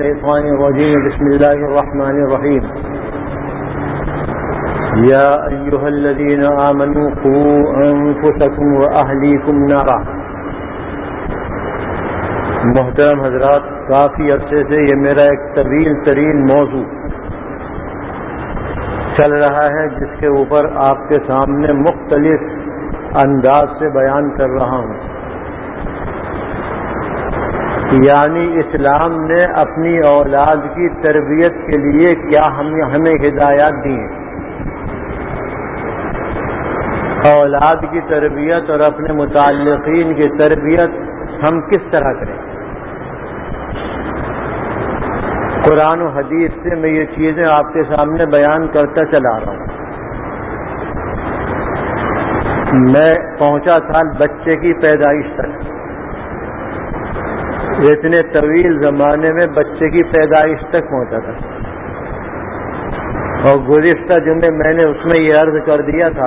الشيطان الرجيم بسم الله الرحمن الرحيم يا أيها الذين آمنوا قوا أنفسكم وأهليكم نارا. محترم حضرات، کافی عرصے سے یہ میرا ایک طویل ترین موضوع چل رہا ہے جس کے اوپر آپ کے سامنے مختلف انداز سے بیان کر رہا ہوں. یعنی اسلام نے اپنی اولاد کی تربیت کے لیے کیا ہمیں ہدایات دی ہیں. اولاد کی تربیت اور اپنے متعلقین کی تربیت ہم کس طرح کریں. قرآن و حدیث سے میں یہ چیزیں آپ کے سامنے بیان کرتا چلا رہا ہوں. میں پہنچا تھا بچے کی پیدائش تک. اتنے طویل زمانے میں بچے کی پیدائش تک پہنچا تھا، اور گزشتہ جمعے میں نے اس میں یہ عرض کر دیا تھا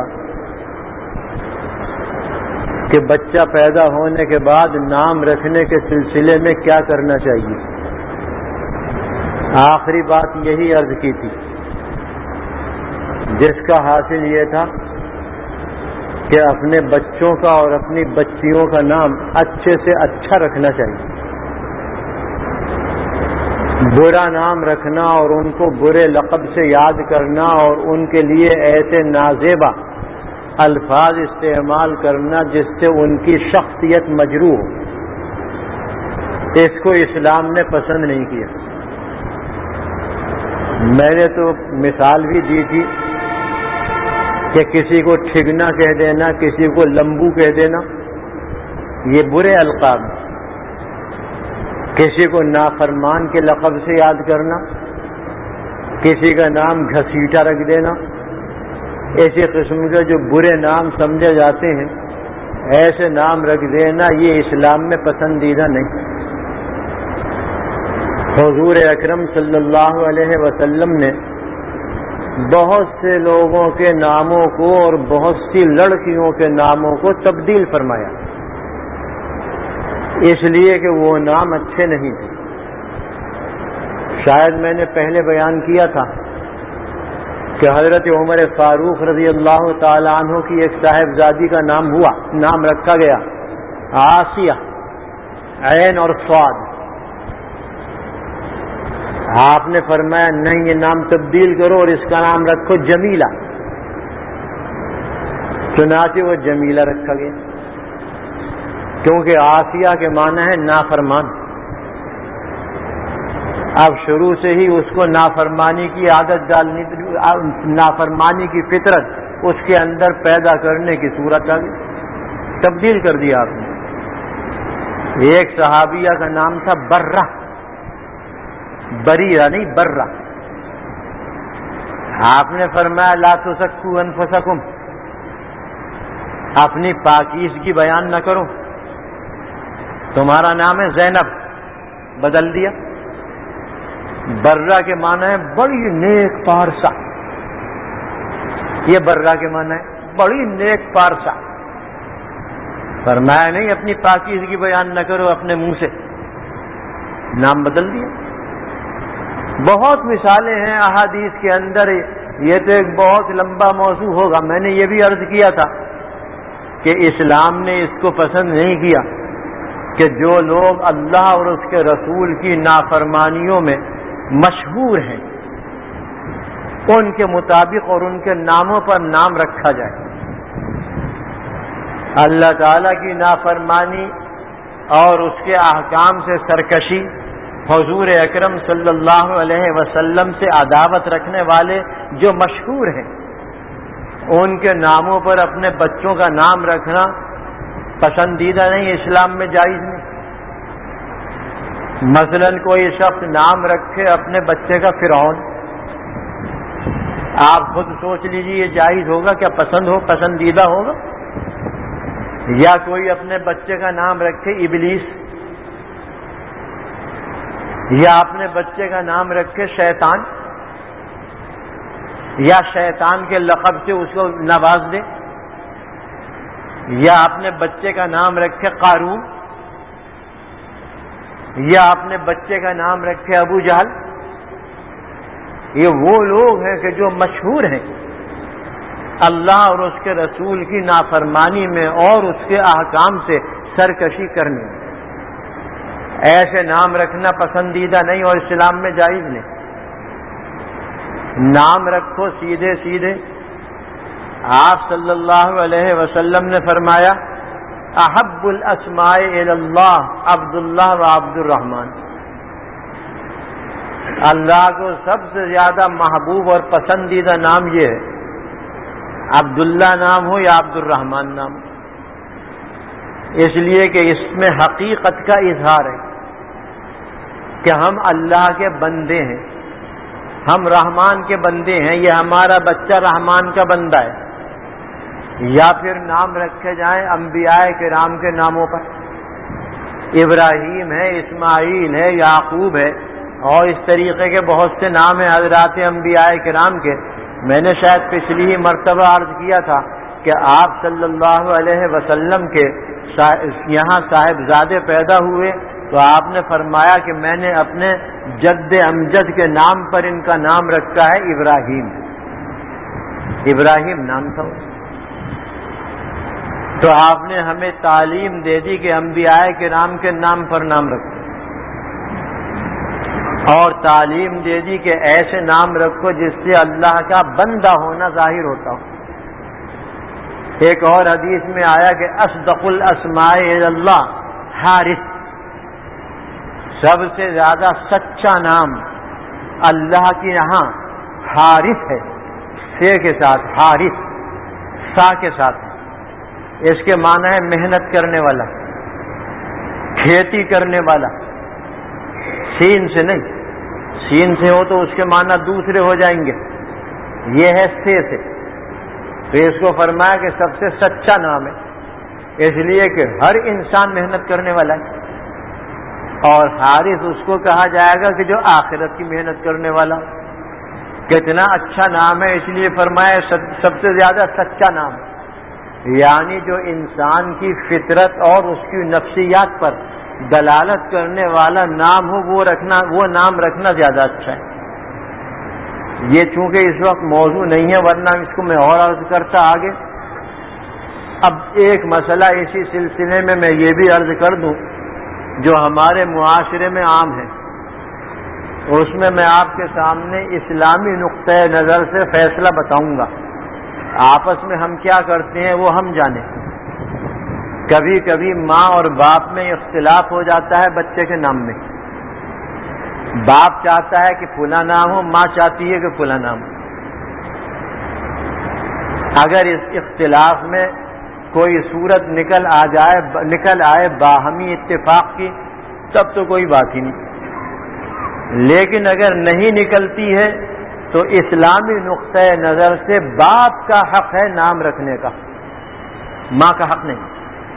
کہ بچہ پیدا ہونے کے بعد نام رکھنے کے سلسلے میں کیا کرنا چاہیے. آخری بات یہی عرض کی تھی، جس کا حاصل یہ تھا کہ اپنے بچوں کا اور اپنی بچیوں کا نام اچھے سے اچھا رکھنا چاہیے. برا نام رکھنا اور ان کو برے لقب سے یاد کرنا اور ان کے لیے ایسے نازیبا الفاظ استعمال کرنا جس سے ان کی شخصیت مجروح ہو، اس کو اسلام نے پسند نہیں کیا. میں نے تو مثال بھی دی تھی کہ کسی کو ٹھگنا کہہ دینا، کسی کو لمبو کہہ دینا، یہ برے القاب. کسی کو نافرمان کے لقب سے یاد کرنا، کسی کا نام گھسیٹا رکھ دینا، ایسے قسم کے جو برے نام سمجھے جاتے ہیں ایسے نام رکھ دینا یہ اسلام میں پسندیدہ نہیں. حضور اکرم صلی اللہ علیہ وسلم نے بہت سے لوگوں کے ناموں کو اور بہت سی لڑکیوں کے ناموں کو تبدیل فرمایا، اس لیے کہ وہ نام اچھے نہیں تھے. شاید میں نے پہلے بیان کیا تھا کہ حضرت عمر فاروق رضی اللہ تعالی عنہ کی ایک صاحبزادی کا نام رکھا گیا آسیہ، عین اور صاد. آپ نے فرمایا نہیں، یہ نام تبدیل کرو اور اس کا نام رکھو جمیلہ. چنانچہ وہ جمیلہ رکھا گیا، کیونکہ آسیہ کے معنی ہے نافرمان. اب شروع سے ہی اس کو نافرمانی کی عادت ڈالنی، نافرمانی کی فطرت اس کے اندر پیدا کرنے کی صورت آ گئی، تبدیل کر دیا آپ نے. ایک صحابیہ کا نام تھا برہ، بریرہ نہیں برہ. آپ نے فرمایا لا تزکوا انفسکم، اپنی پاکیزگی بیان نہ کرو. تمہارا نام ہے زینب، بدل دیا. برہ کے معنی ہے بڑی نیک پارسا، یہ برہ کے معنی ہے بڑی نیک پارسا. فرمایا نہیں، اپنی پاکیزگی بیان نہ کرو اپنے منہ سے، نام بدل دیا. بہت مثالیں ہیں احادیث کے اندر. یہ تو ایک بہت لمبا موضوع ہوگا. میں نے یہ بھی عرض کیا تھا کہ اسلام نے اس کو پسند نہیں کیا کہ جو لوگ اللہ اور اس کے رسول کی نافرمانیوں میں مشہور ہیں ان کے مطابق اور ان کے ناموں پر نام رکھا جائے. اللہ تعالیٰ کی نافرمانی اور اس کے احکام سے سرکشی، حضور اکرم صلی اللہ علیہ وسلم سے عداوت رکھنے والے جو مشہور ہیں ان کے ناموں پر اپنے بچوں کا نام رکھنا پسندیدہ نہیں، اسلام میں جائز نہیں. مثلا کوئی شخص نام رکھے اپنے بچے کا فرعون، آپ خود سوچ لیجیے یہ جائز ہوگا کیا؟ پسندیدہ ہوگا؟ یا کوئی اپنے بچے کا نام رکھے ابلیس، یا اپنے بچے کا نام رکھے شیطان، یا شیطان کے لقب سے اس کو نواز دے، یا اپنے بچے کا نام رکھے قارون. یا اپنے بچے کا نام رکھے ابو جہل. یہ وہ لوگ ہیں کہ جو مشہور ہیں اللہ اور اس کے رسول کی نافرمانی میں اور اس کے احکام سے سرکشی کرنے میں. ایسے نام رکھنا پسندیدہ نہیں اور اسلام میں جائز نہیں. نام رکھو سیدھے سیدھے. آپ صلی اللہ علیہ وسلم نے فرمایا احب الاسماء الی اللہ عبداللہ و عبد الرحمن. اللہ کو سب سے زیادہ محبوب اور پسندیدہ نام یہ ہے عبداللہ نام ہو یا عبد الرحمن نام ہو. اس لیے کہ اس میں حقیقت کا اظہار ہے کہ ہم اللہ کے بندے ہیں, ہم رحمان کے بندے ہیں. یہ ہمارا بچہ رحمان کا بندہ ہے. یا پھر نام رکھے جائیں انبیاء کرام کے ناموں پر. ابراہیم ہے, اسماعیل ہے, یعقوب ہے اور اس طریقے کے بہت سے نام ہیں حضرات انبیاء کرام کے. میں نے شاید پچھلی ہی مرتبہ عرض کیا تھا کہ آپ صلی اللہ علیہ وسلم کے یہاں صاحبزادے پیدا ہوئے تو آپ نے فرمایا کہ میں نے اپنے جد امجد کے نام پر ان کا نام رکھا ہے ابراہیم. ابراہیم نام تھا. تو آپ نے ہمیں تعلیم دے دی کہ انبیاء کرام کے نام پر نام رکھو اور تعلیم دے دی کہ ایسے نام رکھو جس سے اللہ کا بندہ ہونا ظاہر ہوتا ہو. ایک اور حدیث میں آیا کہ اصدق الاسماء الی اللہ حارث. سب سے زیادہ سچا نام اللہ کے یہاں حارث ہے. سے کے ساتھ حارث, سا کے ساتھ. اس کے معنی ہے محنت کرنے والا, کھیتی کرنے والا. سین سے نہیں, سین سے ہو تو اس کے معنی دوسرے ہو جائیں گے. یہ ہے سے. تو اس کو فرمایا کہ سب سے سچا نام ہے اس لیے کہ ہر انسان محنت کرنے والا ہے. اور حارث اس کو کہا جائے گا کہ جو آخرت کی محنت کرنے والا. کتنا اچھا نام ہے, اس لیے فرمایا سب سے زیادہ سچا نام ہے. یعنی جو انسان کی فطرت اور اس کی نفسیات پر دلالت کرنے والا نام ہو وہ نام رکھنا زیادہ اچھا ہے. یہ چونکہ اس وقت موضوع نہیں ہے ورنہ اس کو میں اور عرض کرتا آگے. اب ایک مسئلہ اسی سلسلے میں یہ بھی عرض کر دوں جو ہمارے معاشرے میں عام ہے. اس میں آپ کے سامنے اسلامی نقطۂ نظر سے فیصلہ بتاؤں گا. آپس میں ہم کیا کرتے ہیں وہ ہم جانیں. کبھی کبھی ماں اور باپ میں اختلاف ہو جاتا ہے بچے کے نام میں. باپ چاہتا ہے کہ فلاں نام ہو, ماں چاہتی ہے کہ فلاں نام ہو. اگر اس اختلاف میں کوئی صورت نکل آئے باہمی اتفاق کی تب تو کوئی بات ہی نہیں. لیکن اگر نہیں نکلتی ہے تو اسلامی نقطۂ نظر سے باپ کا حق ہے نام رکھنے کا, ماں کا حق نہیں.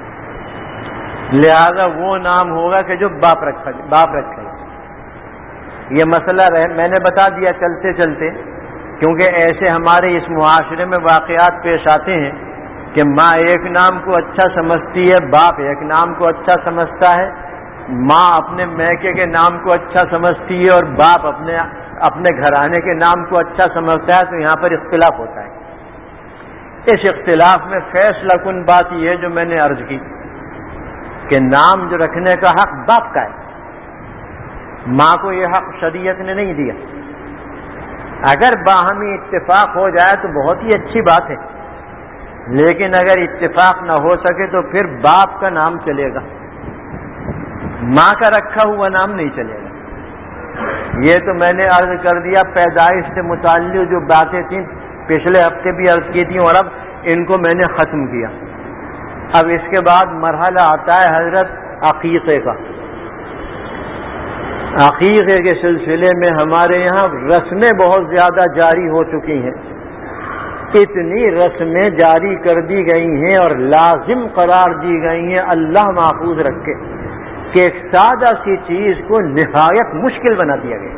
لہذا وہ نام ہوگا کہ جو باپ رکھے. یہ مسئلہ میں نے بتا دیا چلتے چلتے, کیونکہ ایسے ہمارے اس معاشرے میں واقعات پیش آتے ہیں کہ ماں ایک نام کو اچھا سمجھتی ہے, باپ ایک نام کو اچھا سمجھتا ہے. ماں اپنے میکے کے نام کو اچھا سمجھتی ہے اور باپ اپنے گھرانے کے نام کو اچھا سمجھتا ہے. تو یہاں پر اختلاف ہوتا ہے. اس اختلاف میں فیصلہ کن بات یہ ہے جو میں نے عرض کی کہ نام جو رکھنے کا حق باپ کا ہے. ماں کو یہ حق شریعت نے نہیں دیا. اگر باہمی اتفاق ہو جائے تو بہت ہی اچھی بات ہے, لیکن اگر اتفاق نہ ہو سکے تو پھر باپ کا نام چلے گا, ماں کا رکھا ہوا نام نہیں چلے گا. یہ تو میں نے عرض کر دیا پیدائش سے متعلق جو باتیں تھیں پچھلے ہفتے بھی عرض کی تھیں اور اب ان کو میں نے ختم کیا. اب اس کے بعد مرحلہ آتا ہے حضرت عقیقے کا. عقیقے کے سلسلے میں ہمارے یہاں رسمیں بہت زیادہ جاری ہو چکی ہیں. اتنی رسمیں جاری کر دی گئی ہیں اور لازم قرار دی گئی ہیں اللہ محفوظ رکھے کہ ایک سادہ سی چیز کو نہایت مشکل بنا دیا گیا.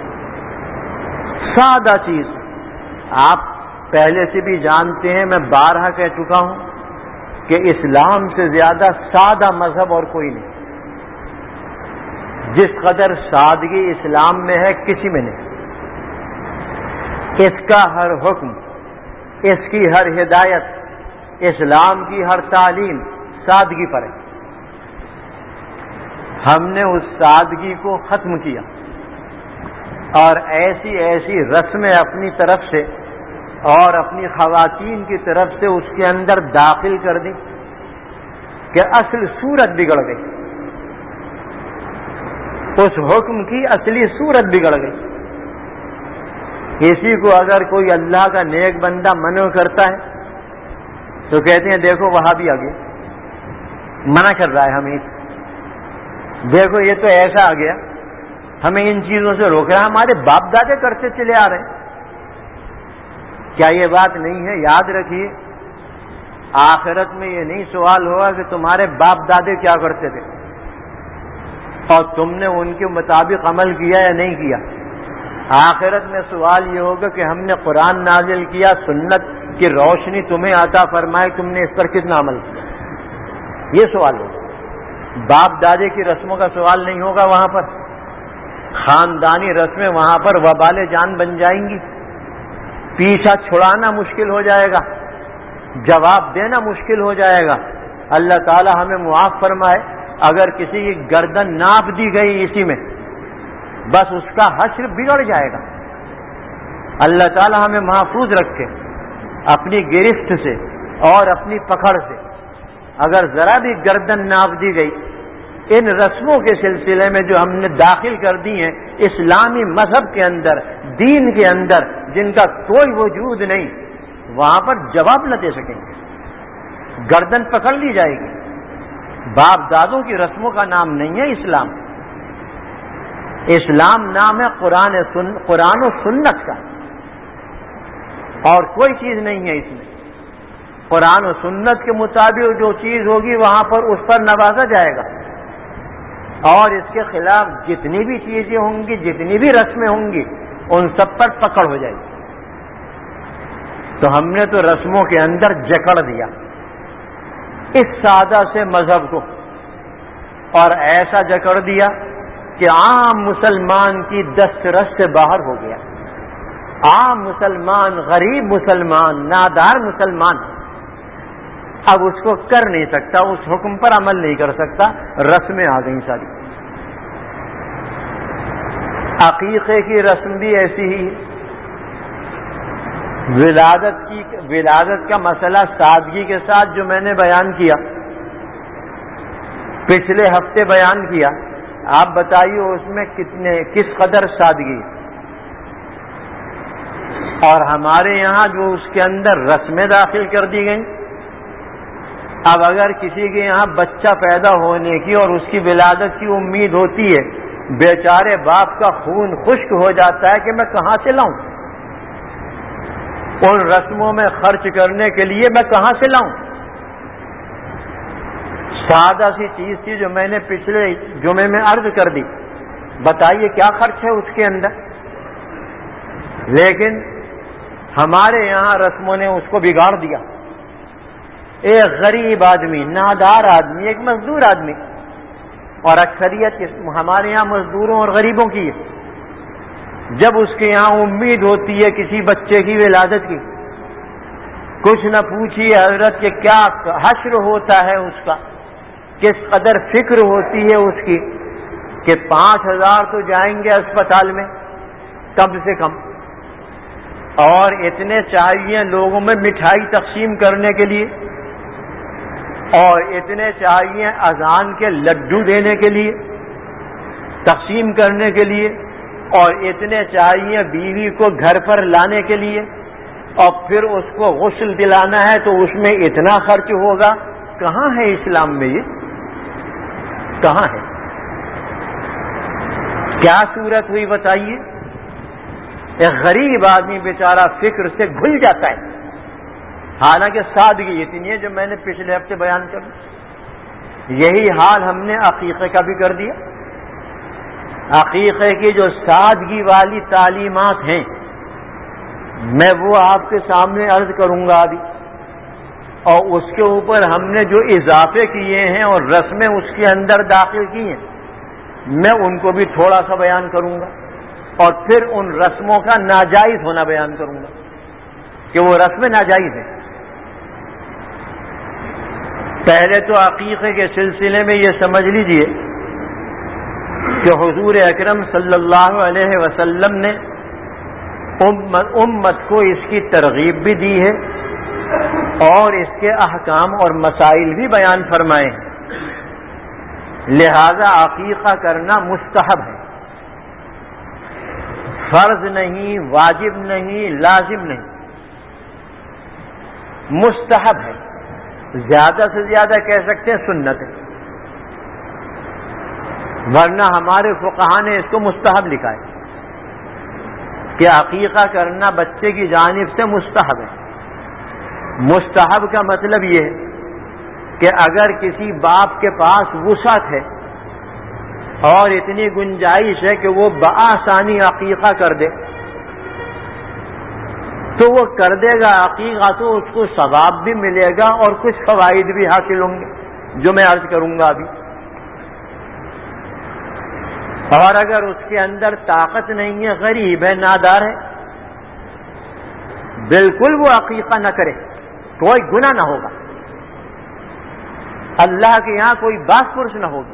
سادہ چیز آپ پہلے سے بھی جانتے ہیں, میں بارہا کہہ چکا ہوں کہ اسلام سے زیادہ سادہ مذہب اور کوئی نہیں. جس قدر سادگی اسلام میں ہے کسی میں نہیں. اس کا ہر حکم، اس کی ہر ہدایت، اسلام کی ہر تعلیم سادگی پر ہے. ہم نے اس سادگی کو ختم کیا اور ایسی ایسی رسمیں اپنی طرف سے اور اپنی خواتین کی طرف سے اس کے اندر داخل کر دی کہ اصل صورت بگڑ گئی. اس حکم کی اصلی صورت بگڑ گئی. کسی کو اگر کوئی اللہ کا نیک بندہ منع کرتا ہے تو کہتے ہیں دیکھو وہاں بھی آگے منع کر رہا ہے ہمیں، دیکھو یہ تو ایسا آ گیا ہمیں ان چیزوں سے روک رہا ہے، ہمارے باپ دادے کرتے چلے آ رہے ہیں. کیا یہ بات نہیں ہے؟ یاد رکھیے آخرت میں یہ نہیں سوال ہوگا کہ تمہارے باپ دادے کیا کرتے تھے اور تم نے ان کے مطابق عمل کیا یا نہیں کیا. آخرت میں سوال یہ ہوگا کہ ہم نے قرآن نازل کیا، سنت کی روشنی تمہیں عطا فرمائی، تم نے اس پر کتنا عمل کیا، یہ سوال ہوگا. باپ دادے کی رسموں کا سوال نہیں ہوگا وہاں پر. خاندانی رسمیں وہاں پر وبال جان بن جائیں گی، پیچھا چھڑانا مشکل ہو جائے گا، جواب دینا مشکل ہو جائے گا. اللہ تعالی ہمیں معاف فرمائے. اگر کسی کی گردن ناپ دی گئی اسی میں، بس اس کا حشر بگڑ جائے گا. اللہ تعالی ہمیں محفوظ رکھے اپنی گرفت سے اور اپنی پکڑ سے. اگر ذرا بھی گردن ناپ دی گئی ان رسموں کے سلسلے میں جو ہم نے داخل کر دی ہیں اسلامی مذہب کے اندر، دین کے اندر، جن کا کوئی وجود نہیں، وہاں پر جواب نہ دے سکیں گے، گردن پکڑ لی جائے گی. باپ دادوں کی رسموں کا نام نہیں ہے اسلام. اسلام نام ہے قرآن و سنت کا، اور کوئی چیز نہیں ہے اس میں. قرآن و سنت کے مطابق جو چیز ہوگی وہاں پر اس پر نوازا جائے گا، اور اس کے خلاف جتنی بھی چیزیں ہوں گی، جتنی بھی رسمیں ہوں گی، ان سب پر پکڑ ہو جائے گی. تو ہم نے تو رسموں کے اندر جکڑ دیا اس سادہ سے مذہب کو، اور ایسا جکڑ دیا کہ عام مسلمان کی دسترس سے باہر ہو گیا. عام مسلمان، غریب مسلمان، نادار مسلمان اب اس کو کر نہیں سکتا، اس حکم پر عمل نہیں کر سکتا. رسمیں آ گئیں ساری. عقیقے کی رسم بھی ایسی ہی. ولادت کا مسئلہ سادگی کے ساتھ جو میں نے بیان کیا، پچھلے ہفتے بیان کیا، آپ بتائیے اس میں کس قدر سادگی. اور ہمارے یہاں جو اس کے اندر رسمیں داخل کر دی گئیں. اب اگر کسی کے یہاں بچہ پیدا ہونے کی اور اس کی ولادت کی امید ہوتی ہے، بیچارے باپ کا خون خشک ہو جاتا ہے کہ میں کہاں سے لاؤں، ان رسموں میں خرچ کرنے کے لیے میں کہاں سے لاؤں. سادہ سی چیز تھی جو میں نے پچھلے جمعے میں عرض کر دی، بتائیے کیا خرچ ہے اس کے اندر. لیکن ہمارے یہاں رسموں نے اس کو بگاڑ دیا. ایک غریب آدمی، نادار آدمی، ایک مزدور آدمی، اور اکثریت ہمارے یہاں مزدوروں اور غریبوں کی ہے، جب اس کے یہاں امید ہوتی ہے کسی بچے کی ولادت کی، کچھ نہ پوچھیے حضرت کہ کیا حشر ہوتا ہے اس کا، کس قدر فکر ہوتی ہے اس کی کہ 5,000 تو جائیں گے اسپتال میں کم سے کم، اور اتنے چاہیے لوگوں میں مٹھائی تقسیم کرنے کے لیے، اور اتنے چاہیے اذان کے لڈو دینے کے لیے، تقسیم کرنے کے لیے، اور اتنے چاہیے بیوی کو گھر پر لانے کے لیے، اور پھر اس کو غسل دلانا ہے تو اس میں اتنا خرچ ہوگا. کہاں ہے اسلام میں یہ؟ کہاں ہے؟ کیا صورت ہوئی بتائیے. ایک غریب آدمی بیچارہ فکر سے گھل جاتا ہے. حالانکہ سادگی اتنی ہے جو میں نے پچھلے ہفتے بیان کر دی. یہی حال ہم نے عقیقے کا بھی کر دیا. عقیقے کی جو سادگی والی تعلیمات ہیں میں وہ آپ کے سامنے عرض کروں گا ابھی، اور اس کے اوپر ہم نے جو اضافے کیے ہیں اور رسمیں اس کے اندر داخل کی ہیں میں ان کو بھی تھوڑا سا بیان کروں گا اور پھر ان رسموں کا ناجائز ہونا بیان کروں گا کہ وہ رسمیں ناجائز ہیں۔ پہلے تو عقیقے کے سلسلے میں یہ سمجھ لیجئے کہ حضور اکرم صلی اللہ علیہ وسلم نے امت کو اس کی ترغیب بھی دی ہے اور اس کے احکام اور مسائل بھی بیان فرمائے ہیں، لہذا عقیقہ کرنا مستحب ہے، فرض نہیں، واجب نہیں، لازم نہیں، مستحب ہے، زیادہ سے زیادہ کہہ سکتے ہیں سنت ہے، ورنہ ہمارے فقہا نے اس کو مستحب لکھا ہے کہ عقیقہ کرنا بچے کی جانب سے مستحب ہے۔ مستحب کا مطلب یہ ہے کہ اگر کسی باپ کے پاس وسعت ہے اور اتنی گنجائش ہے کہ وہ بآسانی عقیقہ کر دے تو وہ کر دے گا عقیقہ، تو اس کو ثواب بھی ملے گا اور کچھ فوائد بھی حاصل ہوں گے جو میں عرض کروں گا ابھی۔ اور اگر اس کے اندر طاقت نہیں ہے، غریب ہے، نادار ہے، بالکل وہ عقیقہ نہ کرے، کوئی گناہ نہ ہوگا، اللہ کے یہاں کوئی باس پرس نہ ہوگی۔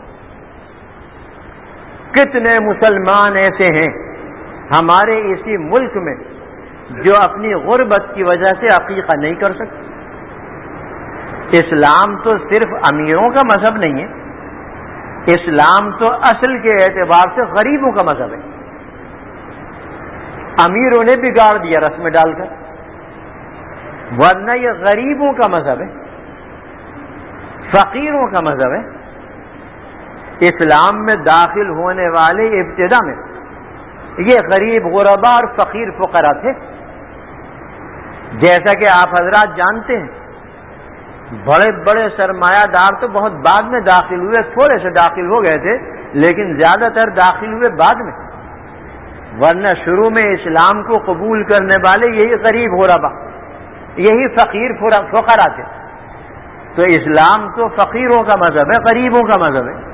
کتنے مسلمان ایسے ہیں ہمارے اسی ملک میں جو اپنی غربت کی وجہ سے عقیقہ نہیں کر سکتے۔ اسلام تو صرف امیروں کا مذہب نہیں ہے، اسلام تو اصل کے اعتبار سے غریبوں کا مذہب ہے۔ امیروں نے بگاڑ دیا رسم ڈال کر، ورنہ یہ غریبوں کا مذہب ہے، فقیروں کا مذہب ہے۔ اسلام میں داخل ہونے والے ابتدا میں یہ غریب غربا اور فقیر فقراء تھے، جیسا کہ آپ حضرات جانتے ہیں بڑے بڑے سرمایہ دار تو بہت بعد میں داخل ہوئے، تھوڑے سے داخل ہو گئے تھے لیکن زیادہ تر داخل ہوئے بعد میں، ورنہ شروع میں اسلام کو قبول کرنے والے یہی غریب غربا، یہی فقیر فقراء تھے۔ تو اسلام تو فقیروں کا مذہب ہے، غریبوں کا مذہب ہے۔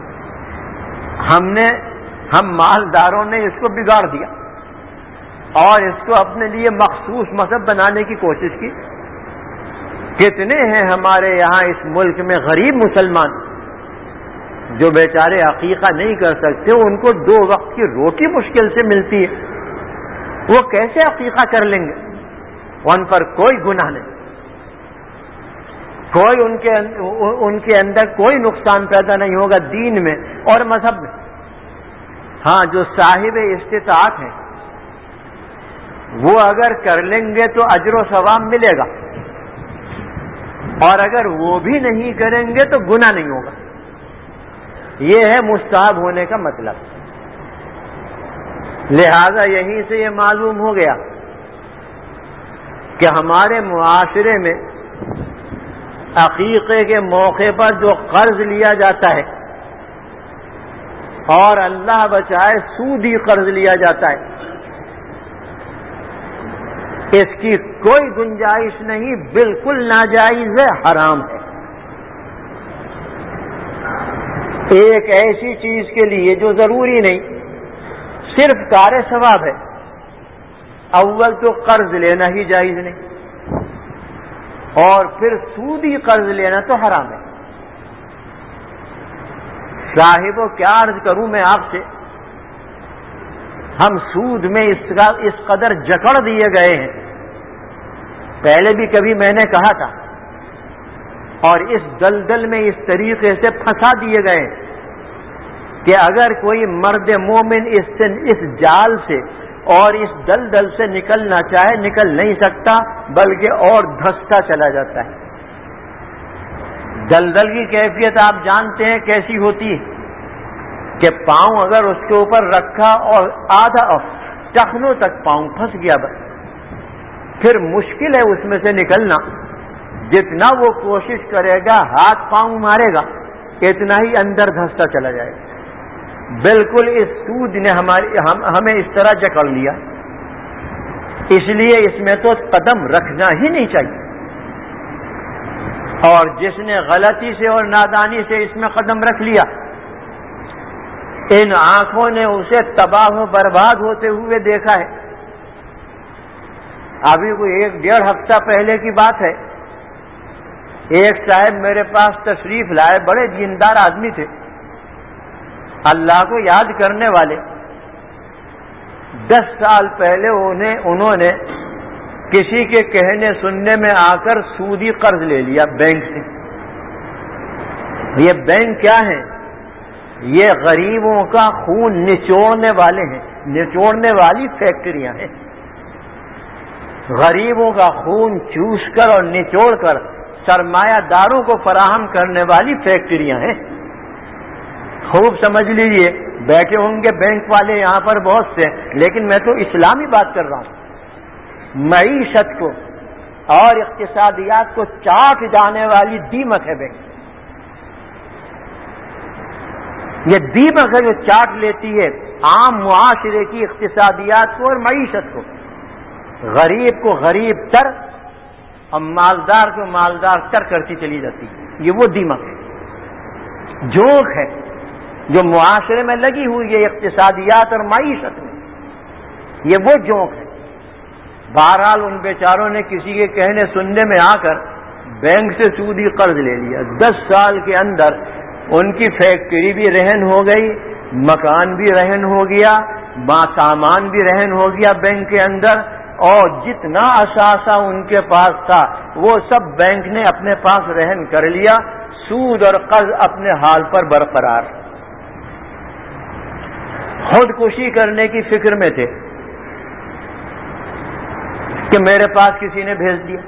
ہم مالداروں نے اس کو بگاڑ دیا اور اس کو اپنے لیے مخصوص مذہب بنانے کی کوشش کی۔ کتنے ہیں ہمارے یہاں اس ملک میں غریب مسلمان جو بیچارے عقیقہ نہیں کر سکتے، ان کو 2 وقت کی روٹی مشکل سے ملتی ہے، وہ کیسے عقیقہ کر لیں گے؟ ان پر کوئی گناہ نہیں، کوئی ان کے اندر کوئی نقصان پیدا نہیں ہوگا دین میں اور مذہب میں۔ ہاں، جو صاحب استطاعت ہیں وہ اگر کر لیں گے تو اجر و ثواب ملے گا، اور اگر وہ بھی نہیں کریں گے تو گناہ نہیں ہوگا۔ یہ ہے مستحب ہونے کا مطلب۔ لہذا یہیں سے یہ معلوم ہو گیا کہ ہمارے معاشرے میں عقیقے کے موقع پر جو قرض لیا جاتا ہے، اور اللہ بچائے سودی قرض لیا جاتا ہے، اس کی کوئی گنجائش نہیں، بالکل ناجائز ہے، حرام ہے۔ ایک ایسی چیز کے لیے جو ضروری نہیں، صرف کار ثواب ہے، اول تو قرض لینا ہی جائز نہیں، اور پھر سودی قرض لینا تو حرام ہے۔ صاحب و کیا عرض کروں میں آپ سے، ہم سود میں اس قدر جکڑ دیے گئے ہیں، پہلے بھی کبھی میں نے کہا تھا، اور اس دلدل میں اس طریقے سے پھنسا دیے گئے کہ اگر کوئی مرد مومن اس جال سے اور اس دلدل سے نکلنا چاہے نکل نہیں سکتا، بلکہ اور دھستا چلا جاتا ہے۔ دلدل کی کیفیت آپ جانتے ہیں کیسی ہوتی ہے کہ پاؤں اگر اس کے اوپر رکھا اور آدھا ٹخنوں تک پاؤں پھنس گیا، بس پھر مشکل ہے اس میں سے نکلنا۔ جتنا وہ کوشش کرے گا، ہاتھ پاؤں مارے گا، اتنا ہی اندر دھستا چلا جائے گا۔ بالکل اس سود نے ہمیں اس طرح جکڑ لیا، اس لیے اس میں تو قدم رکھنا ہی نہیں چاہیے، اور جس نے غلطی سے اور نادانی سے اس میں قدم رکھ لیا ان آنکھوں نے اسے تباہ و برباد ہوتے ہوئے دیکھا ہے۔ ابھی کوئی 1-1.5 ہفتہ پہلے کی بات ہے، ایک صاحب میرے پاس تشریف لائے، بڑے دیندار آدمی تھے، اللہ کو یاد کرنے والے۔ 10 سال پہلے انہوں نے کسی کے کہنے سننے میں آ کر سودی قرض لے لیا بینک سے۔ یہ بینک کیا ہے؟ یہ غریبوں کا خون نچوڑنے والے ہیں، نچوڑنے والی فیکٹریاں ہیں۔ غریبوں کا خون چوس کر اور نچوڑ کر سرمایہ داروں کو فراہم کرنے والی فیکٹریاں ہیں۔ خوب سمجھ لیجئے، بیٹھے ہوں گے بینک والے یہاں پر بہت سے، لیکن میں تو اسلامی بات کر رہا ہوں۔ معیشت کو اور اقتصادیات کو چاٹ جانے والی دیمک ہے بینک۔ یہ دیمک ہے جو چاٹ لیتی ہے عام معاشرے کی اقتصادیات کو اور معیشت کو، غریب کو غریب تر اور مالدار کو مالدار تر کرتی چلی جاتی ہے۔ یہ وہ دیمک ہے، جوک ہے جو معاشرے میں لگی ہوئی ہے اقتصادیات اور معیشت میں، یہ وہ جوک ہے۔ بہرحال ان بیچاروں نے کسی کے کہنے سننے میں آ کر بینک سے سودی قرض لے لیا۔ 10 سال کے اندر ان کی فیکٹری بھی رہن ہو گئی، مکان بھی رہن ہو گیا، سامان بھی رہن ہو گیا بینک کے اندر، اور جتنا اثاثہ ان کے پاس تھا وہ سب بینک نے اپنے پاس رہن کر لیا۔ سود اور قرض اپنے حال پر برقرار، خودکشی کرنے کی فکر میں تھے کہ میرے پاس کسی نے بھیج دیا۔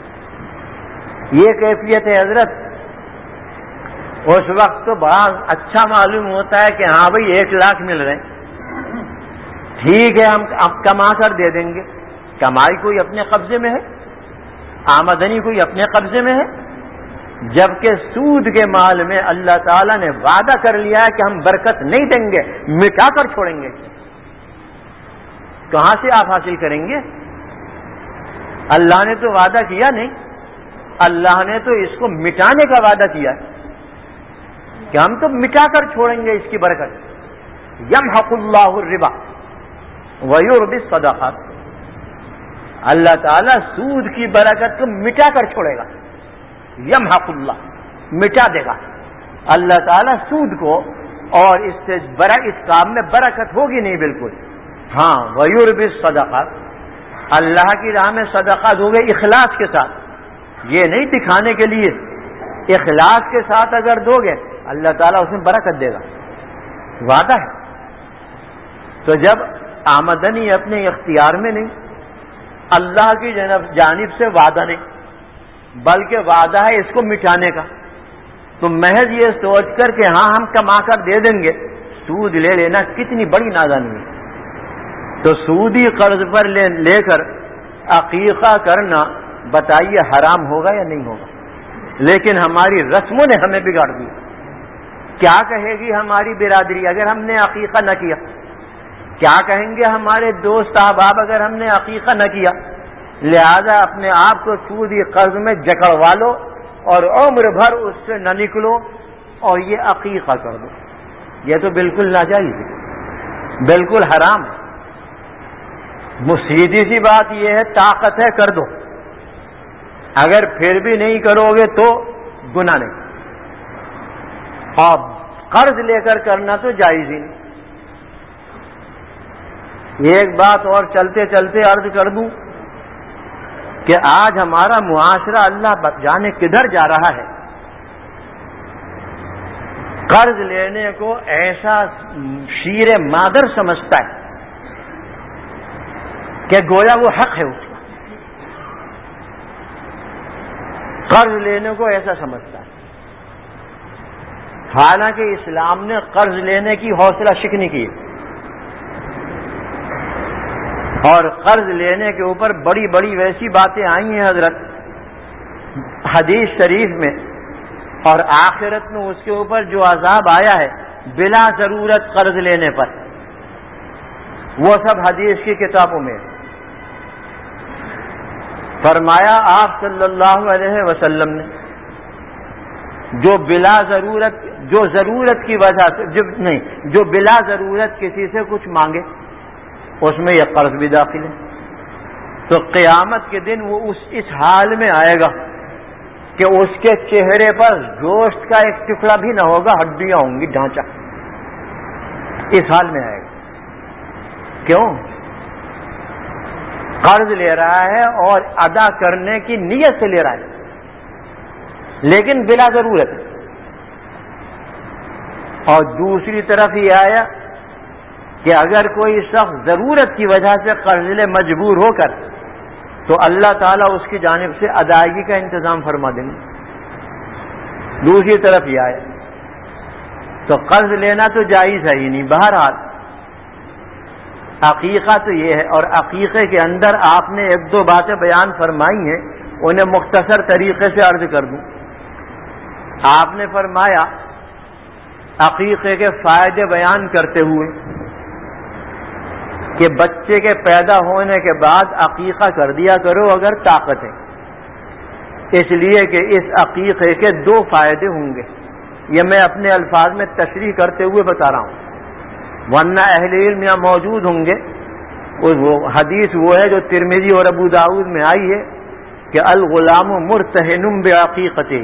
یہ کیفیت ہے حضرت۔ اس وقت تو بڑا اچھا معلوم ہوتا ہے کہ ہاں بھائی 1 لاکھ مل رہے ہیں، ٹھیک ہے ہم اب کما کر دے دیں گے۔ کمائی کوئی اپنے قبضے میں ہے، آمدنی کوئی اپنے قبضے میں ہے، جبکہ سود کے مال میں اللہ تعالیٰ نے وعدہ کر لیا ہے کہ ہم برکت نہیں دیں گے، مٹا کر چھوڑیں گے۔ کہاں سے آپ حاصل کریں گے؟ اللہ نے تو وعدہ کیا نہیں، اللہ نے تو اس کو مٹانے کا وعدہ کیا ہے کہ ہم تو مٹا کر چھوڑیں گے اس کی برکت۔ یمحق اللہ الربا ویربی الصدقات، اللہ تعالیٰ سود کی برکت کو مٹا کر چھوڑے گا۔ یمحق اللہ، مٹا دے گا اللہ تعالیٰ سود کو، اور اس سے اس کام میں برکت ہوگی نہیں بالکل۔ ہاں ویربی الصدقات، اللہ کی راہ میں صدقہ دو گے اخلاص کے ساتھ، یہ نہیں دکھانے کے لیے، اخلاص کے ساتھ اگر دو گے اللہ تعالیٰ اس میں برکت دے گا، وعدہ ہے۔ تو جب آمدنی اپنے اختیار میں نہیں، اللہ کی جانب سے وعدہ نہیں بلکہ وعدہ ہے اس کو مٹانے کا، تو محض یہ سوچ کر کہ ہاں ہم کما کر دے دیں گے، سود لے لینا کتنی بڑی نادانی ہے۔ تو سودی قرض پر لے کر عقیقہ کرنا بتائیے حرام ہوگا یا نہیں ہوگا؟ لیکن ہماری رسموں نے ہمیں بگاڑ دیا۔ کیا کہے گی ہماری برادری اگر ہم نے عقیقہ نہ کیا؟ کیا کہیں گے ہمارے دوست احباب اگر ہم نے عقیقہ نہ کیا؟ لہذا اپنے آپ کو سودی قرض میں جکڑوا لو اور عمر بھر اس سے نہ نکلو اور یہ عقیقہ کر دو۔ یہ تو بالکل ناجائز ہے، بالکل حرام ہے۔ سیدھی سی بات یہ ہے، طاقت ہے کر دو، اگر پھر بھی نہیں کرو گے تو گناہ نہیں، اور قرض لے کر کرنا تو جائز ہی نہیں۔ ایک بات اور چلتے چلتے عرض کر دوں کہ آج ہمارا معاشرہ اللہ جانے کدھر جا رہا ہے۔ قرض لینے کو ایسا شیر مادر سمجھتا ہے کہ گویا وہ حق ہے اس کا، قرض لینے کو ایسا سمجھتا ہے، حالانکہ اسلام نے قرض لینے کی حوصلہ شکنی کی، اور قرض لینے کے اوپر بڑی بڑی ویسی باتیں آئی ہیں حضرت حدیث شریف میں، اور آخرت میں اس کے اوپر جو عذاب آیا ہے بلا ضرورت قرض لینے پر، وہ سب حدیث کی کتابوں میں۔ فرمایا آپ صلی اللہ علیہ وسلم نے جو بلا ضرورت جو ضرورت کی وجہ سے جو بلا ضرورت کسی سے کچھ مانگے اس میں یہ قرض بھی داخل ہے. تو قیامت کے دن وہ اس حال میں آئے گا کہ اس کے چہرے پر گوشت کا ایک ٹکڑا بھی نہ ہوگا, ہڈیاں ہوں گی, ڈھانچہ. اس حال میں آئے گا. کیوں؟ قرض لے رہا ہے اور ادا کرنے کی نیت سے لے رہا ہے, لیکن بلا ضرورت. اور دوسری طرف یہ آیا کہ اگر کوئی شخص ضرورت کی وجہ سے قرض لے مجبور ہو کر, تو اللہ تعالیٰ اس کی جانب سے ادائیگی کا انتظام فرما دیں گے. دوسری طرف یہ آیا تو قرض لینا تو جائز ہے ہی نہیں. بہرحال عقیقہ تو یہ ہے, اور عقیقے کے اندر آپ نے ایک دو باتیں بیان فرمائی ہیں, انہیں مختصر طریقے سے عرض کر دوں. آپ نے فرمایا عقیقے کے فائدے بیان کرتے ہوئے کہ بچے کے پیدا ہونے کے بعد عقیقہ کر دیا کرو اگر طاقت ہے, اس لیے کہ اس عقیقے کے دو فائدے ہوں گے. یہ میں اپنے الفاظ میں تشریح کرتے ہوئے بتا رہا ہوں, ورنہ اہل علم یہاں موجود ہوں گے. وہ حدیث وہ ہے جو ترمذی اور ابو داؤد میں آئی ہے کہ الغلام مرتہن بعقیقتہ.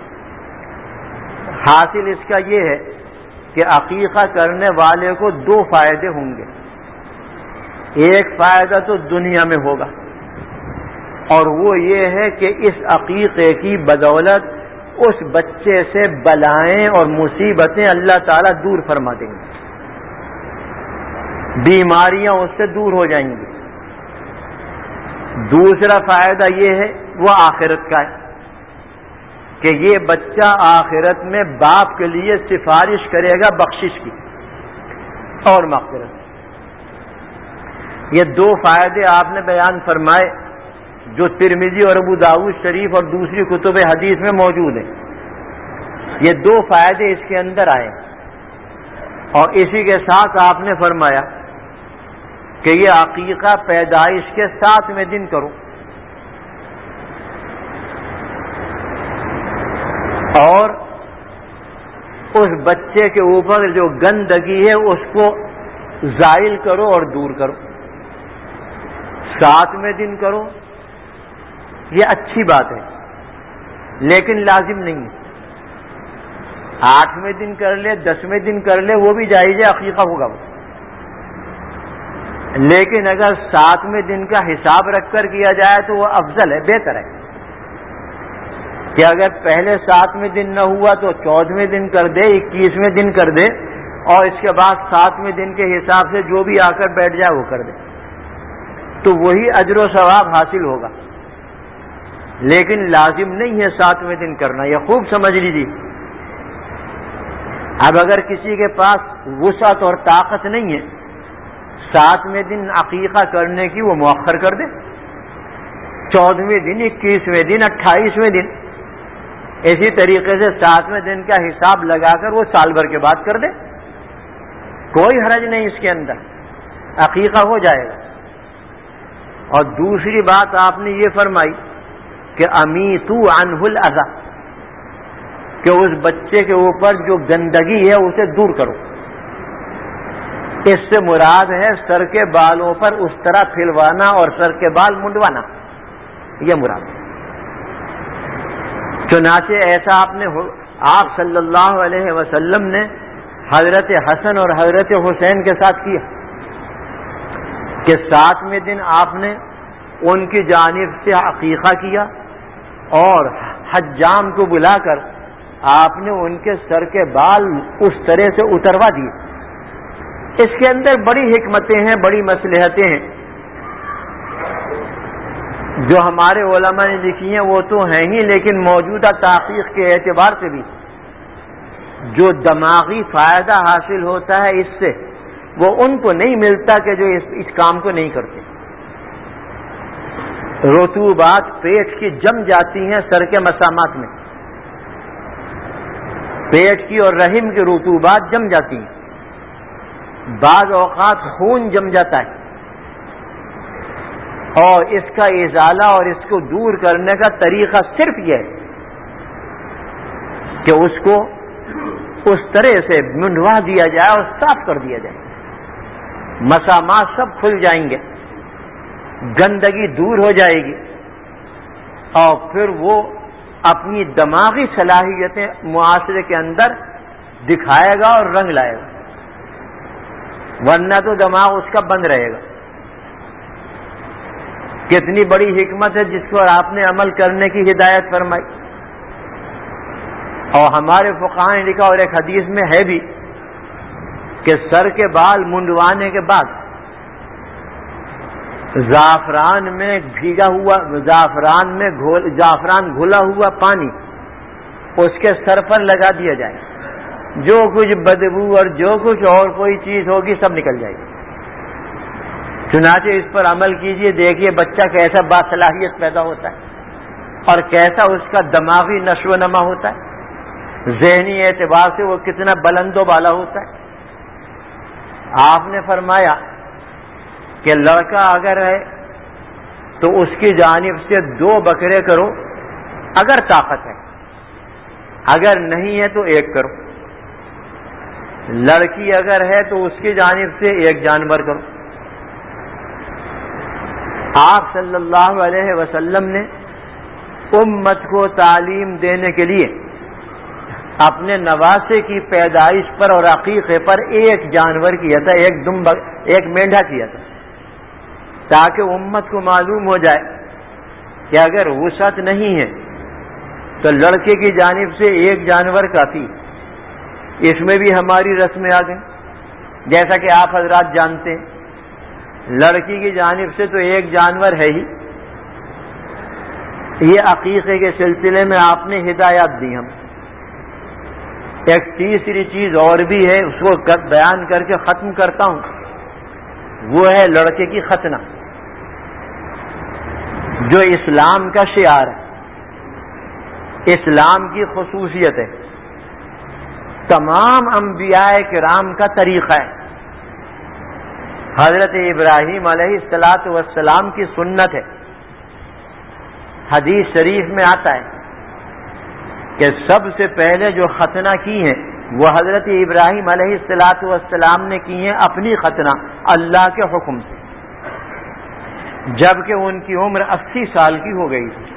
حاصل اس کا یہ ہے کہ عقیقہ کرنے والے کو دو فائدے ہوں گے. ایک فائدہ تو دنیا میں ہوگا, اور وہ یہ ہے کہ اس عقیقے کی بدولت اس بچے سے بلائیں اور مصیبتیں اللہ تعالیٰ دور فرما دیں گے, بیماریاں اس سے دور ہو جائیں گی. دوسرا فائدہ یہ ہے وہ آخرت کا ہے کہ یہ بچہ آخرت میں باپ کے لیے سفارش کرے گا بخشش کی اور مغفرت. یہ دو فائدے آپ نے بیان فرمائے جو ترمذی اور ابو داؤد شریف اور دوسری کتب حدیث میں موجود ہیں. یہ دو فائدے اس کے اندر آئے, اور اسی کے ساتھ آپ نے فرمایا کہ یہ عقیقہ پیدائش کے 7ویں دن کرو, اور اس بچے کے اوپر جو گندگی ہے اس کو زائل کرو اور دور کرو. 7ویں دن کرو, یہ اچھی بات ہے لیکن لازم نہیں ہے. 8ویں دن کر لے, 10ویں دن کر لے, وہ بھی جائز ہے, عقیقہ ہوگا وہ. لیکن اگر 7ویں دن کا حساب رکھ کر کیا جائے تو وہ افضل ہے, بہتر ہے. کہ اگر پہلے 7ویں دن نہ ہوا تو 14ویں دن کر دے, 21ویں دن کر دے, اور اس کے بعد 7ویں دن کے حساب سے جو بھی آ کر بیٹھ جائے وہ کر دے, تو وہی اجر و ثواب حاصل ہوگا. لیکن لازم نہیں ہے 7ویں دن کرنا, یہ خوب سمجھ لیجیے. اب اگر کسی کے پاس وسعت اور طاقت نہیں ہے 7ویں دن عقیقہ کرنے کی, وہ مؤخر کر دے, 14ویں دن, 21ویں دن, 28ویں دن. اسی طریقے سے 7ویں دن کا حساب لگا کر وہ سال بھر کے بعد کر دے, کوئی حرج نہیں اس کے اندر, عقیقہ ہو جائے گا. اور دوسری بات آپ نے یہ فرمائی کہ امیتو عنہ الاذى, کہ اس بچے کے اوپر جو گندگی ہے اسے دور کرو. اس سے مراد ہے سر کے بالوں پر اس طرح پھلوانا اور سر کے بال منڈوانا, یہ مراد ہے. چنانچہ ایسا آپ صلی اللہ علیہ وسلم نے حضرت حسن اور حضرت حسین کے ساتھ کیا کہ 7ویں دن آپ نے ان کی جانب سے عقیقہ کیا, اور حجام کو بلا کر آپ نے ان کے سر کے بال اس طرح سے اتروا دیے. اس کے اندر بڑی حکمتیں ہیں, بڑی مصلحتیں ہیں جو ہمارے علماء نے لکھی ہیں, وہ تو ہیں ہی, لیکن موجودہ تحقیق کے اعتبار سے بھی جو دماغی فائدہ حاصل ہوتا ہے اس سے, وہ ان کو نہیں ملتا کہ جو اس کام کو نہیں کرتے. رطوبات پیٹ کی جم جاتی ہیں سر کے مسامات میں, پیٹ کی اور رحم کی رطوبات جم جاتی ہیں. بعض اوقات خون جم جاتا ہے, اور اس کا ازالہ اور اس کو دور کرنے کا طریقہ صرف یہ ہے کہ اس کو اس طرح سے منڈوا دیا جائے اور صاف کر دیا جائے، مسامات سب کھل جائیں گے، گندگی دور ہو جائے گی، اور پھر وہ اپنی دماغی صلاحیتیں معاشرے کے اندر دکھائے گا اور رنگ لائے گا، ورنہ تو دماغ اس کا بند رہے گا۔ کتنی بڑی حکمت ہے جس پر آپ نے عمل کرنے کی ہدایت فرمائی، اور ہمارے فقہاء نے لکھا، اور ایک حدیث میں ہے بھی کہ سر کے بال منڈوانے کے بعد زعفران میں بھیگا ہوا زعفران گھلا ہوا پانی اس کے سر پر لگا دیا جائے، جو کچھ بدبو اور جو کچھ اور کوئی چیز ہوگی سب نکل جائے گی۔ چنانچہ اس پر عمل کیجئے، دیکھیے بچہ کیسا باصلاحیت پیدا ہوتا ہے اور کیسا اس کا دماغی نشو و نما ہوتا ہے، ذہنی اعتبار سے وہ کتنا بلند و بالا ہوتا ہے۔ آپ نے فرمایا کہ لڑکا اگر ہے تو اس کی جانب سے 2 بکرے کرو اگر طاقت ہے، اگر نہیں ہے تو 1 کرو، لڑکی اگر ہے تو اس کی جانب سے 1 جانور کرو۔ آپ صلی اللہ علیہ وسلم نے امت کو تعلیم دینے کے لیے اپنے نواسے کی پیدائش پر اور عقیقے پر 1 جانور کیا تھا، 1 مینڈھا کیا تھا، تاکہ امت کو معلوم ہو جائے کہ اگر وسعت نہیں ہے تو لڑکے کی جانب سے 1 جانور کافی۔ اس میں بھی ہماری رسمیں آ گئیں، جیسا کہ آپ حضرات جانتے ہیں، لڑکی کی جانب سے تو 1 جانور ہے ہی۔ یہ عقیقے کے سلسلے میں آپ نے ہدایات دی ہم۔ ایک تیسری چیز اور بھی ہے، اس کو بیان کر کے ختم کرتا ہوں، وہ ہے لڑکے کی ختنہ، جو اسلام کا شعار ہے، اسلام کی خصوصیت ہے، تمام انبیاء کرام کا طریقہ ہے، حضرت ابراہیم علیہ السلام کی سنت ہے۔ حدیث شریف میں آتا ہے کہ سب سے پہلے جو ختنہ کی ہیں وہ حضرت ابراہیم علیہ السلام نے کی ہیں اپنی ختنہ اللہ کے حکم سے، جبکہ ان کی عمر 80 سال کی ہو گئی تھی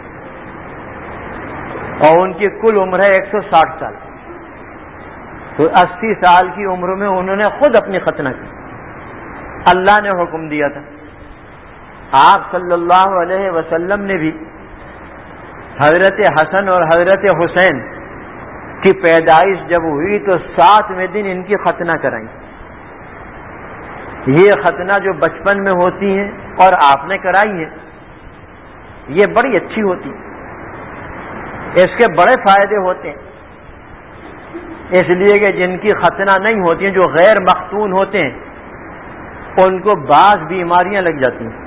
اور ان کی کل عمر ہے 160 سال، تو 80 سال کی عمر میں انہوں نے خود اپنی ختنہ کی، اللہ نے حکم دیا تھا۔ آپ صلی اللہ علیہ وسلم نے بھی حضرت حسن اور حضرت حسین کی پیدائش جب ہوئی تو 7ویں دن ان کی ختنہ کرائی۔ یہ ختنہ جو بچپن میں ہوتی ہیں اور آپ نے کرائی ہیں، یہ بڑی اچھی ہوتی ہے، اس کے بڑے فائدے ہوتے ہیں، اس لیے کہ جن کی ختنہ نہیں ہوتی ہیں، جو غیر مختون ہوتے ہیں، ان کو بعض بیماریاں لگ جاتی ہیں۔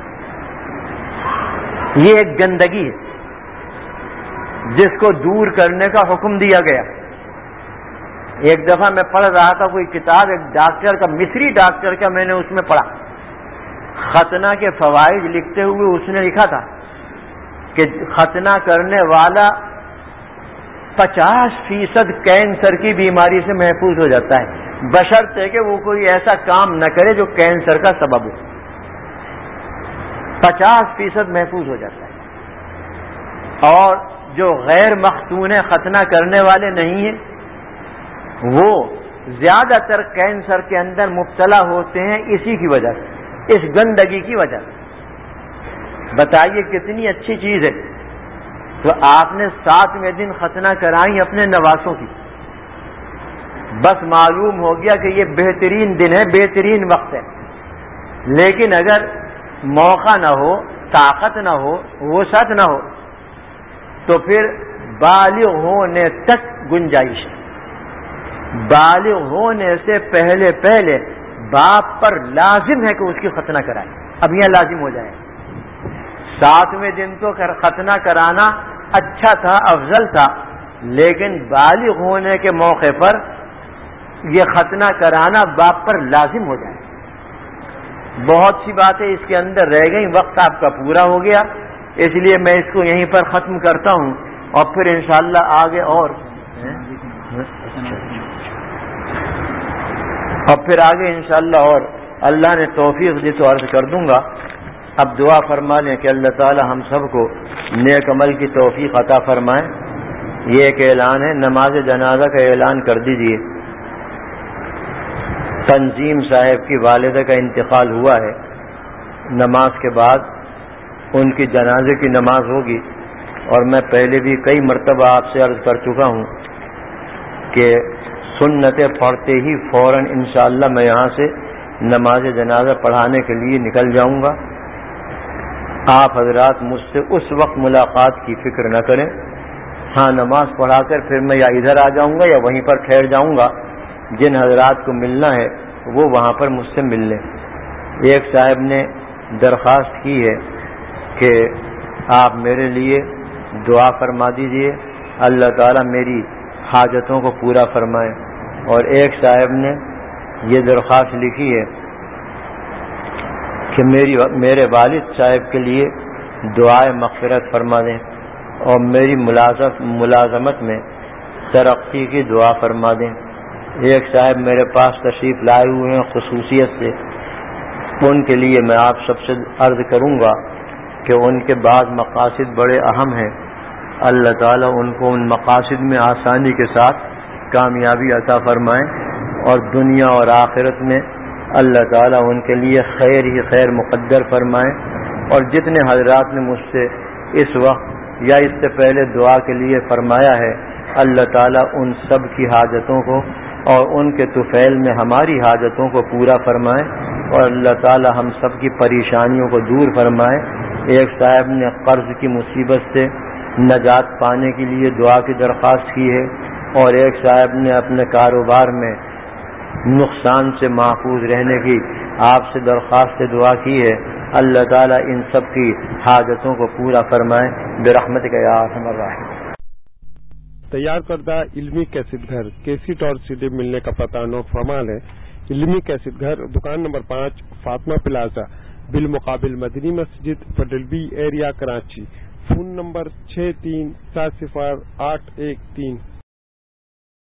یہ ایک گندگی ہے جس کو دور کرنے کا حکم دیا گیا۔ ایک دفعہ میں پڑھ رہا تھا کوئی کتاب، ایک ڈاکٹر کا، مصری ڈاکٹر کا، میں نے اس میں پڑھا ختنہ کے فوائد لکھتے ہوئے اس نے لکھا تھا کہ ختنہ کرنے والا 50% کینسر کی بیماری سے محفوظ ہو جاتا ہے، بشرطے کہ وہ کوئی ایسا کام نہ کرے جو کینسر کا سبب ہو۔ 50% محفوظ ہو جاتا ہے۔ اور جو غیر مختون ختنہ کرنے والے نہیں ہیں، وہ زیادہ تر کینسر کے اندر مبتلا ہوتے ہیں اسی کی وجہ سے، اس گندگی کی وجہ سے۔ بتائیے کتنی اچھی چیز ہے۔ تو آپ نے 7ویں دن ختنہ کرائی اپنے نواسوں کی، بس معلوم ہو گیا کہ یہ بہترین دن ہے، بہترین وقت ہے، لیکن اگر موقع نہ ہو، طاقت نہ ہو، وسعت نہ ہو، تو پھر بالغ ہونے تک گنجائش ہے۔ بالغ ہونے سے پہلے پہلے باپ پر لازم ہے کہ اس کی ختنہ کرائے، اب یہ لازم ہو جائے۔ 7ویں دن تو ختنہ کرانا اچھا تھا، افضل تھا، لیکن بالغ ہونے کے موقع پر یہ ختنہ کرانا باپ پر لازم ہو جائے۔ بہت سی باتیں اس کے اندر رہ گئیں، وقت آپ کا پورا ہو گیا، اس لیے میں اس کو یہیں پر ختم کرتا ہوں، اور پھر انشاءاللہ آگے اور اور پھر آگے انشاءاللہ اور اللہ نے توفیق دی تو عرض کر دوں گا. اب دعا فرما لیں کہ اللہ تعالی ہم سب کو نیک عمل کی توفیق عطا فرمائے. یہ ایک اعلان ہے، نماز جنازہ کا اعلان کر دیجئے. تنظیم صاحب کی والدہ کا انتقال ہوا ہے. نماز کے بعد ان کی جنازے کی نماز ہوگی. اور میں پہلے بھی کئی مرتبہ آپ سے عرض کر چکا ہوں کہ سنتیں پڑھتے ہی فوراً انشاءاللہ میں یہاں سے نماز جنازہ پڑھانے کے لیے نکل جاؤں گا. آپ حضرات مجھ سے اس وقت ملاقات کی فکر نہ کریں. ہاں نماز پڑھا کر پھر میں یا ادھر آ جاؤں گا یا وہیں پر ٹھہر جاؤں گا. جن حضرات کو ملنا ہے وہ وہاں پر مجھ سے مل لیں. ایک صاحب نے درخواست کی ہے کہ آپ میرے لیے دعا فرما دیجئے، اللہ تعالیٰ میری حاجتوں کو پورا فرمائے. اور ایک صاحب نے یہ درخواست لکھی ہے کہ میرے والد صاحب کے لیے دعائے مغفرت فرما دیں اور میری ملازمت میں ترقی کی دعا فرما دیں. ایک صاحب میرے پاس تشریف لائے ہوئے ہیں خصوصیت سے، ان کے لیے میں آپ سب سے عرض کروں گا کہ ان کے بعض مقاصد بڑے اہم ہیں. اللہ تعالیٰ ان کو ان مقاصد میں آسانی کے ساتھ کامیابی عطا فرمائیں اور دنیا اور آخرت میں اللہ تعالیٰ ان کے لیے خیر ہی خیر مقدر فرمائیں. اور جتنے حضرات نے مجھ سے اس وقت یا اس سے پہلے دعا کے لیے فرمایا ہے، اللہ تعالیٰ ان سب کی حاجتوں کو اور ان کے طفیل میں ہماری حاجتوں کو پورا فرمائیں اور اللہ تعالیٰ ہم سب کی پریشانیوں کو دور فرمائے. ایک صاحب نے قرض کی مصیبت سے نجات پانے کے لیے دعا کی درخواست کی ہے اور ایک صاحب نے اپنے کاروبار میں نقصان سے محفوظ رہنے کی آپ سے درخواست دعا کی ہے. اللہ تعالیٰ ان سب کی حاجتوں کو پورا فرمائے برحمتک یا ارحم الراحمین. تیار کردہ علمی کیسٹ گھر کیسٹ اور CD ملنے کا پتہ نوٹ فرمان ہے. علمی کیسٹ گھر، دکان نمبر 5، فاطمہ پلازا، بالمقابل Madni Masjid, federal B area, Karachi. Phone number 63708113.